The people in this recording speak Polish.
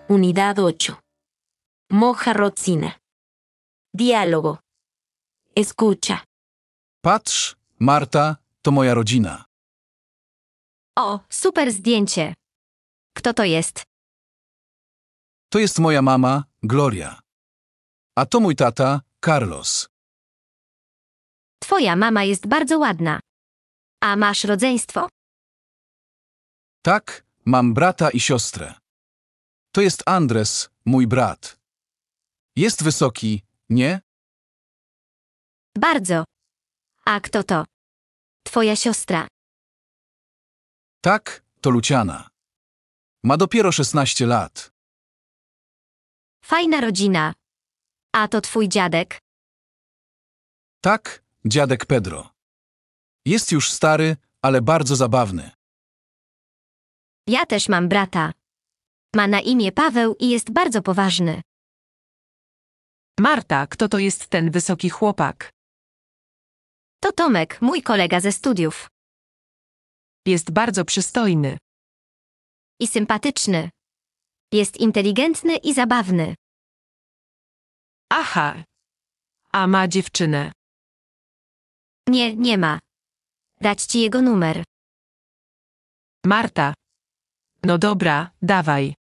Unidad 8. Moja Rodzina. Diálogo. Escucha. Patrz, Marta, to moja rodzina. O, super zdjęcie. Kto to jest? To jest moja mama, Gloria. A to mój tata, Carlos. Twoja mama jest bardzo ładna. A masz rodzeństwo? Tak, mam brata i siostrę. To jest Andres, mój brat. Jest wysoki, nie? Bardzo. A kto to? Twoja siostra. Tak, to Luciana. Ma dopiero 16 lat. Fajna rodzina. A to twój dziadek? Tak, dziadek Pedro. Jest już stary, ale bardzo zabawny. Ja też mam brata. Ma na imię Paweł i jest bardzo poważny. Marta, kto to jest ten wysoki chłopak? To Tomek, mój kolega ze studiów. Jest bardzo przystojny. I sympatyczny. Jest inteligentny i zabawny. Aha. A ma dziewczynę. Nie, nie ma. Dać ci jego numer. Marta. No dobra, dawaj.